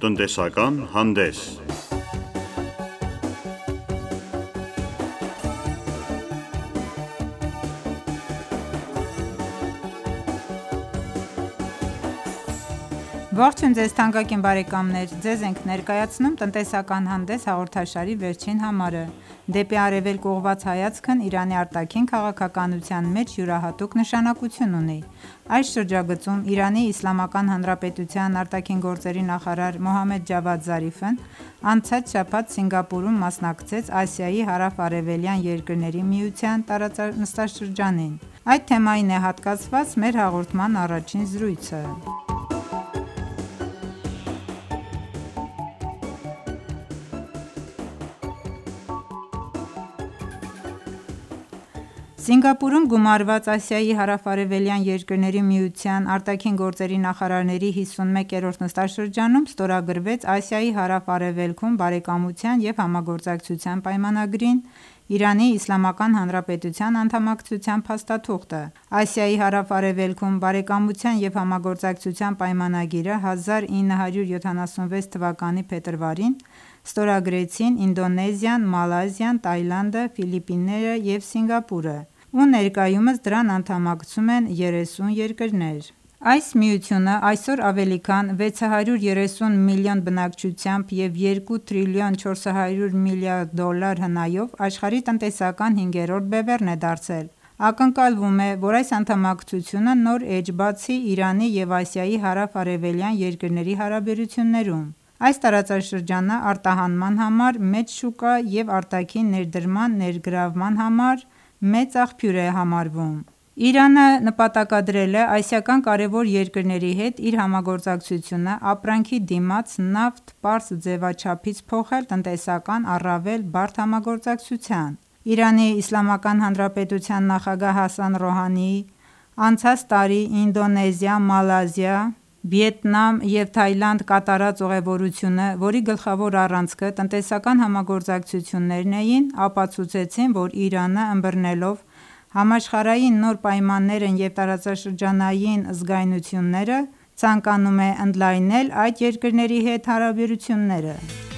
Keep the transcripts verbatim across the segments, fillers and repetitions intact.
Տնտեսական հանդես։ Ողջույն ձեզ թանկագին բարեկամներ, ձեզ ենք ներկայացնում տնտեսական հանդես հաղորդաշարի վերջին համարը։ Դեպի արևելք ուղղված հայացքն Իրանի արտաքին քաղաքականության մեջ յուրահատուկ նշանակություն ունի։ Այս շրջագծում Իրանի Իսլամական Հանրապետության արտաքին գործերի նախարար Մոհամմեդ Ջավադ Զարիֆն անցած շաբաթ Սինգապուրում մասնակցեց Ասիայի հարավ-արևելյան երկրների միության տարածաշրջանին։ Այդ թեմային է հատկացված մեր հաղորդման առաջին զրույցը։ Սինգապուրում գումարված Ասիայի հարավ-արևելյան երկրների միության արտաքին գործերի նախարարների հիսունմեկերորդ նստաշրջանում ստորագրվեց Ասիայի հարավ-արևելքում բարեկամության և համագործակցության պայմանագրին Իրանի Իսլամական Հանրապետության անդամակցության փաստաթուղթը։ Ասիայի հարավ-արևելքում բարեկամության և համագործակցության պայմանագիրը հազար ինը հարյուր յոթանասունվեց թվականի փետրվարին ստորագրեցին Ինդոնեզիան, Մալայզիան, Թայլանդը, Ֆիլիպինները և Սինգապուրը, ու ներկայումս դրան անդամակցում են երեսուն երկրներ։ Այս միությունը այսօր ավելի քան վեց հարյուր երեսուն միլիոն բնակչությամբ և երկու տրիլիոն չորս հարյուր միլիարդ դոլար հնայով աշխարհի տնտեսական հինգերորդ բևեռն է դարձել։ Ակնկալվում է, որ այս անդամակցությունը նոր էջ բացի Իրանի և Ասիայի հարավ-արևելյան երկրների հարաբերություններում։ Այս տարածաշրջանը արտահանման համար մեծ շուկա և արտաքին ներդրման ներգրավման համար մեծ աղբյուր է համարվում։ Իրանը նպատակադրել է ասիական կարևոր երկրների հետ իր համագործակցությունը ապրանքի դիմաց նավթ պարզ ձևաչափից փոխել տնտեսական առավել բարդ համագործակցության։ Իրանի Իսլամական Հանրապետության նախագահ Հասան Ռոհանիի անցած տարի Ինդոնեզիա, Մալայզիա, Վիետնամ և Թայլանդ կատարած ուղևորությունը, որի գլխավոր առանցքը տնտեսական համագործակցություններն էին, ապացուցեցին, որ Իրանը ըմբռնելով համաշխարհային նոր պայմաններն և տարածաշրջանային զգայունությունները, ցանկանում է ընդլայնել այդ երկրների հետ հարաբերությունները։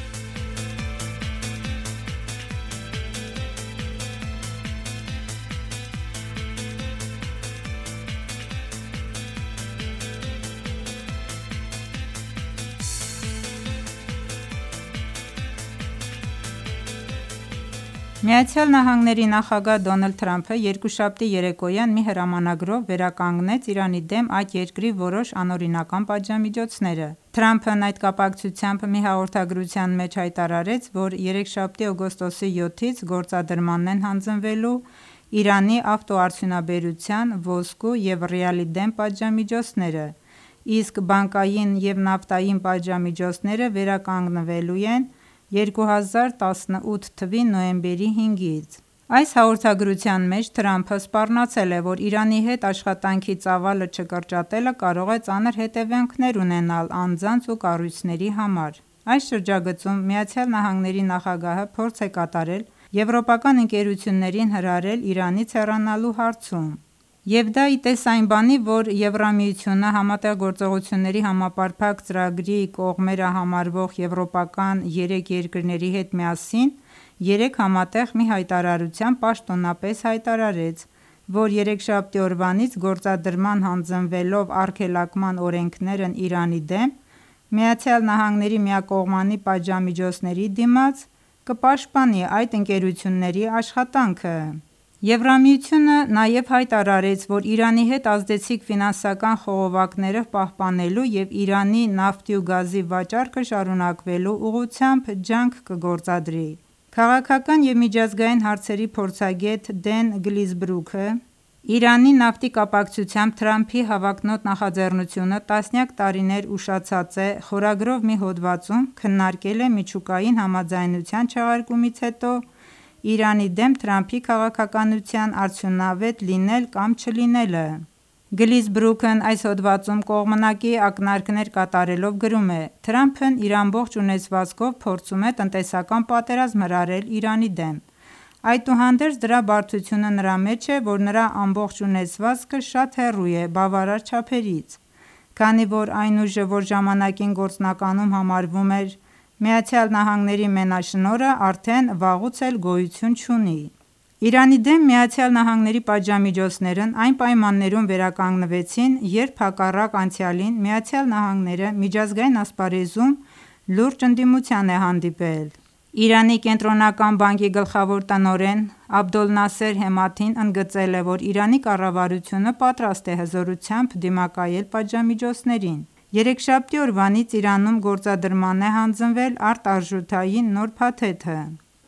ԱՄՆ-ի նախագահ Դոնալդ Թրամփը երկուշաբթի երեկոյան մի հրամանագրով վերականգնեց Իրանի դեմ այդ երկրի որոշ անօրինական պատժամիջոցները։ Թրամփն այդ կապակցությամբ մի հաղորդագրության մեջ հայտարարեց, որ երեքշաբթի օգոստոսի յոթից գործադրմանն են հանձնվելու Իրանի ավտոարդյունաբերության, ոսկու և ռեալի դեմ պատժամիջոցները, իսկ բանկային և նավթային պատժամիջոցները վերականգնվելու են երկու հազար տասնութ թվականի նոյեմբերի հինգից։ Այս հաղորդագրության մեջ Թրամփը սպառնացել է, որ Իրանի հետ աշխատանքի ծավալը չկրճատելը կարող է ծանր հետևանքներ ունենալ անձանց ու կառույցների համար։ Այս շրջագծում ԱՄՆ-ի նախագահը փորձ է կատարել եվրոպական ընկերություններին հրահրել Իրանից հեռանալու հարցում։ Եվ դա ի տես այն բանի, որ Եվրամիությունը Համատեղ գործողությունների համապարփակ ծրագրի կողմերը համարվող եվրոպական երեք երկրների հետ միասին երեկ համատեղ մի հայտարարությամբ պաշտոնապես հայտարարեց, որ երեքշաբթի օրվանից գործադրման հանձնվելով արգելակման օրենքներն Իրանի դեմ ԱՄՆ-ի միակողմանի պատժամիջոցների դիմաց կպաշտպանի այդ ընկերությունների աշխատանքը։ Եվրամիությունը նաև հայտարարեց, որ Իրանի հետ ազդեցիկ ֆինանսական խողովակները պահպանելու և Իրանի նավթի ու գազի վաճառքը շարունակվելու ուղղությամբ ջանք կգործադրի։ Քաղաքական և միջազգային հարցերի փորձագետ Դեն Գլիզբրուքը Իրանի նավթի կապակցությամբ Թրամփի հավակնոտ նախաձեռնությունը տասնյակ տարիներ ուշացած է խորագրով մի հոդվածում քննարկել է միջուկային համաձայնության չեղարկումից հետո Իրանի դեմ Թրամփի քաղաքականության արդյունավետ լինել կամ չլինելը։ Գլիզբրուքն այս հոդվածում կողմնակի ակնարկներ կատարելով գրում է. «Թրամփն իր ամբողջ ունեցվածքով փորձում է տնտեսական պատերազմ հրահրել Իրանի դեմ։ Այդուհանդերձ դրա բարդությունը նրա մեջ է, որ նրա ամբողջ ունեցվածքը շատ հեռու է բավարար չափերից։ քանի որ այն ուժը, որ ժամանակին գործնականում համարվում էր ԱՄՆ-ի մենաշնորհը, արդեն վաղուց էլ գոյություն չունի։ Իրանի դեմ ԱՄՆ-ի պատժամիջոցներն այն պայմաններում վերականգնվեցին, երբ հակառակ անցյալին ԱՄՆ-ը միջազգային ասպարեզում լուրջ ընդդիմության է հանդիպել։ Իրանի կենտրոնական բանկի գլխավոր տնօրեն Աբդոլնասեր Հեմաթին ընդգծել է, որ Իրանի կառավարությունը պատրաստ է հզորությամբ դիմակայել պատժամիջոցներին։ Երեքշաբթի օրվանից Իրանում գործադրման է հանձնվել արտարժութային նոր փաթեթը։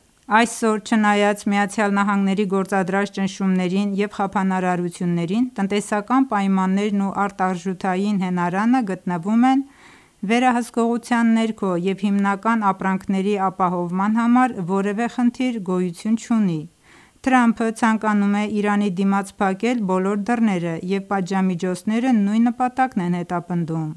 Այսօր, չնայած ԱՄՆ-ի գործադրած ճնշումներին և խափանարարություններին, տնտեսական պայմաններն ու արտարժութային հենարանը գտնվում են վերահսկողության ներքո և հիմնական ապրանքների ապահովման համար որևէ խնդիր գոյություն չունի։ Թրամփը ցանկանում է Իրանի դիմաց փակել բոլոր դռները և պատժամիջոցները նույն նպատակն են հետապնդում։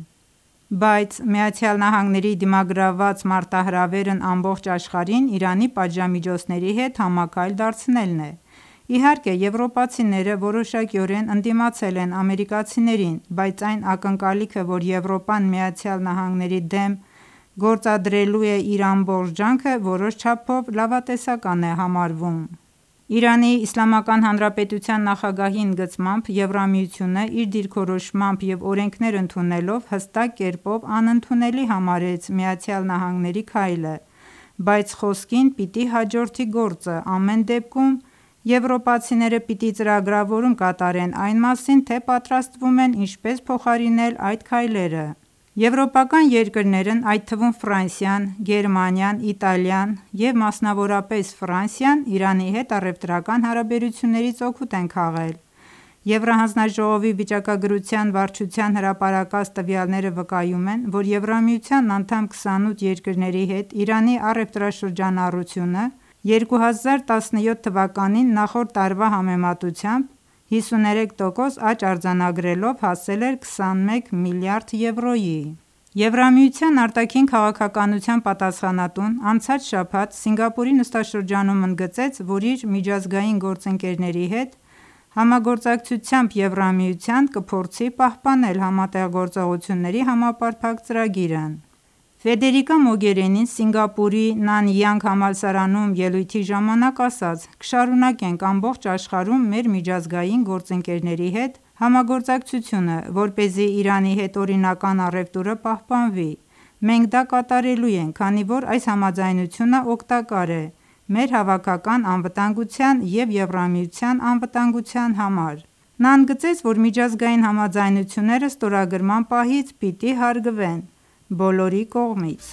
Բայց ԱՄՆ-ի դիմագրաված մարտահրավերն ամբողջ աշխարհին Իրանի պատժամիջոցների հետ համաքայլ դարձնելն է։ Իհարկե, եվրոպացիները որոշակիորեն ընդդիմացել են ամերիկացիներին, բայց այն ակնկալիքը, որ Եվրոպան ԱՄՆ-ի դեմ գործադրելու է իր ամբողջ ջանքը, որոշ չափով լավատեսական է համարվում։ Իրանի Իսլամական Հանրապետության նախագահի ընդգծմամբ, Եվրամիությունը իր դիրքորոշմամբ և օրենքներ ընդունելով հստակ կերպով անընդունելի համարեց ԱՄՆ-ի քայլը, բայց խոսքին պիտի հաջորդի գործը։ Ամեն դեպքում եվրոպացիները պիտի ծրագրավորում կատարեն այն մասին, թե պատրաստվում են ինչպես փոխարինել այդ քայլերը։ Եվրոպական երկրներն, այդ թվում Ֆրանսիան, Գերմանիան, Իտալիան և մասնավորապես Ֆրանսիան, Իրանի հետ առևտրական հարաբերություններից օգուտ են քաղել։ Եվրահանձնաժողովի վիճակագրության վարչության հրապարակած տվյալները վկայում են, որ Եվրամիության անդամ քսանութ երկրների հետ Իրանի առևտրաշրջանառությունը երկու հազար տասնյոթ թվականին նախորդ տարվա համեմատությամբ հիսուներեք տոկոս աճ արձանագրելով հասել էր քսանմեկ միլիարդ եվրոյի։ Եվրամիության արտաքին քաղաքականության պատասխանատուն անցած շաբաթ Սինգապուրի նստաշրջանում ընդգծեց, որ իր միջազգային գործընկերների հետ համագործակցությամբ Եվրամիության կփորձի պահպանել համատեղ գործողությունների համապարփակ ծրագիրն։ Ֆեդերիկա Մոգերինին Սինգապուրի Նանյանգ համալսարանում ելույթի ժամանակ ասաց. «Կշարունակենք ամբողջ աշխարհում մեր միջազգային գործընկերների հետ համագործակցությունը, որպեսզի Իրանի հետ օրինական առևտուրը պահպանվի։ Մենք դա կատարելու ենք, քանի որ այս համաձայնությունը օգտակար է մեր հավաքական անվտանգության և Եվրամիության անվտանգության համար»։ Նա ընդգծեց, որ միջազգային համաձայնությունները ստորագրման պահից պիտի հարգվեն բոլորի կողմից։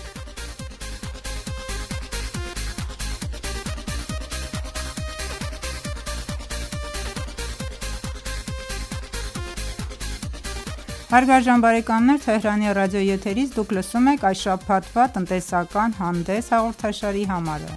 Հարգարժան բարեկամներ, Թեհրանի ռադիոյի եթերից դուք լսում եք այս շաբաթվա տնտեսական հանդես հաղորդաշարի համարը։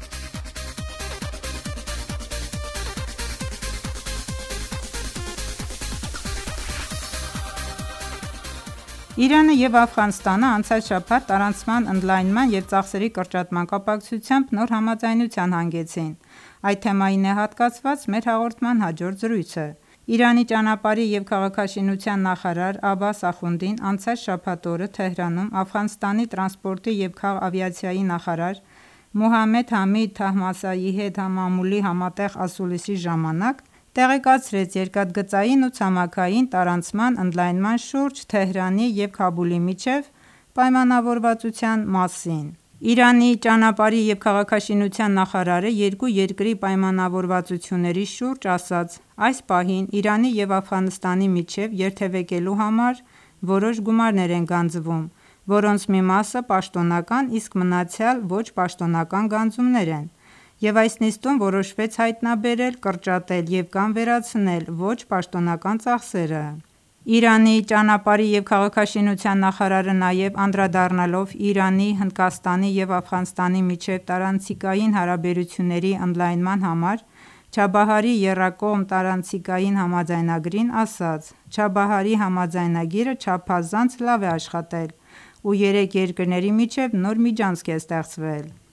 Իրանը և Աֆղանստանը անցած շաբաթ տարանցման ընդլայնման և ծախսերի կրճատման կապակցությամբ նոր համաձայնության հանգեցին։ Այդ թեմային է հատկացված մեր հաղորդման հաջորդ զրույցը։ Իրանի ճանապարհի և քաղաքաշինության նախարար Աբբաս Ախունդին անցած շաբաթ օրը Թեհրանում Աֆղանստանի տրանսպորտի և քաղավիացիայի նախարար Մոհամմեդ Համիդ Թահմասայի հետ մամուլի համատեղ ասուլիսի ժամանակ տեղեկացրեց երկաթգծային ու ցամաքային տարանցման ընդլայնման շուրջ Թեհրանի և Քաբուլի միջև պայմանավորվածության մասին։ Իրանի ճանապարհի և քաղաքաշինության նախարարը երկու երկրի պայմանավորվածությունների շուրջ ասաց. «Այս պահին Իրանի և Աֆղանստանի միջև երթևեկելու համար որոշ գումարներ են գանձվում, որոնց մի մասը պաշտոնական, իսկ մնացյալ ոչ պաշտոնական գանձումներ են, և այս նիստում որոշվեց հայտնաբերել, կրճատել և կամ վերացնել ոչ պաշտոնական ծախսերը»։ Իրանի ճանապարհի և քաղաքաշինության նախարարը նաև անդրադառնալով Իրանի, Հնդկաստանի և Աֆղանստանի միջև տարանցիկային հարաբերությունների ընդլայնման համար Չաբահարի եռակողմ տարանցիկային համաձայնագրին, ասաց. «Չաբահարի համաձայնագիրը չափազանց լավ է աշխատել ու երեք երկրների միջև նոր միջանցք է ստեղծվել»։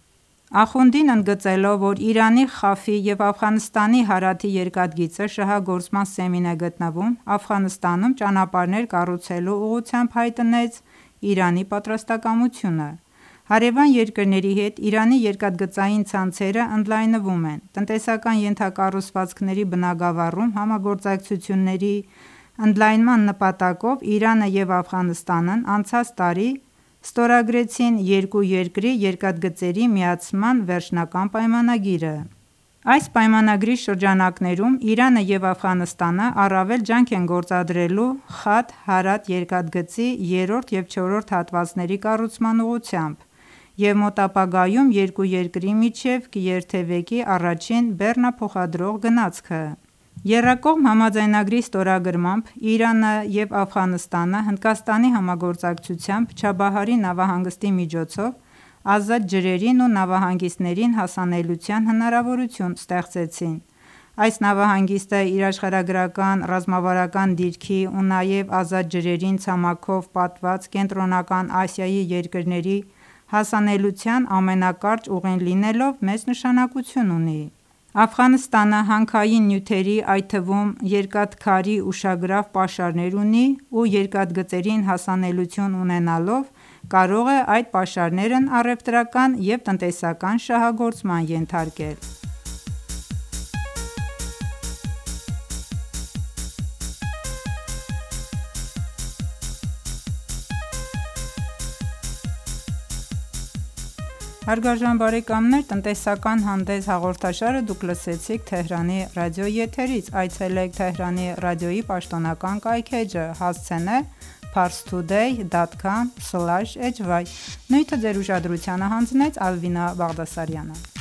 Ախունդին ընդգծելով, որ Իրանի Խաֆի և Աֆղանստանի Հարաթի երկաթգիծը շահագործման սեմին է գտնվում, Աֆղանստանում ճանապարհներ կառուցելու ուղղությամբ հայտնեց Իրանի պատրաստակամությունը: Հարևան երկրների հետ Իրանի երկաթգծային ցանցերը ընդլայնվում են: Տնտեսական ենթակառուցվածքների բնագավառում համագործակցությունների ընդլայնման նպատակով Իրանը և Աֆղանստանն անցած տարի ստորագրեցին երկու երկրի երկաթգծերի միացման վերջնական պայմանագիրը: Այս պայմանագրի շրջանակներում Իրանը և Աֆղանստանը առավել ջանք են գործադրելու Խաթ-Հարաթ երկաթգծի երրորդ և չորրորդ հատվածների կառուցման ուղղությամբ և մոտ ապագայում երկու երկրի միջև կերթևեկի առաջին բեռնափոխադրող գնացքը: Եռակողմ համաձայնագրի ստորագրմամբ Իրանը և Աֆղանստանը Հնդկաստանի համագործակցությամբ Չաբահարի նավահանգստի միջոցով ազատ ջրերին ու նավահանգիստներին հասանելիության հնարավորություն ստեղծեցին: Այս նավահանգիստը իր աշխարհագրական ռազմավարական դիրքի ու նաև ազատ ջրերին ցամաքով պատված Կենտրոնական Ասիայի երկրների հասանելիության ամենակարճ ուղին լինելով մեծ նշանակություն ունի: Աֆղանստանը հանքային նյութերի, այդ թվում երկաթքարի ուշագրավ պաշարներ ունի ու երկաթգծերին հասանելիություն ունենալով կարող է այդ պաշարներն առևտրական և տնտեսական շահագործման ենթարկել: Այցելեք Թեհրանի ռադիոյի պաշտոնական կայքէջը հասցենե Parstoday dot com slash hy: Նյութը ձեր ուշադրությանը հանձնեց Ալվինա Բաղդասարյանը: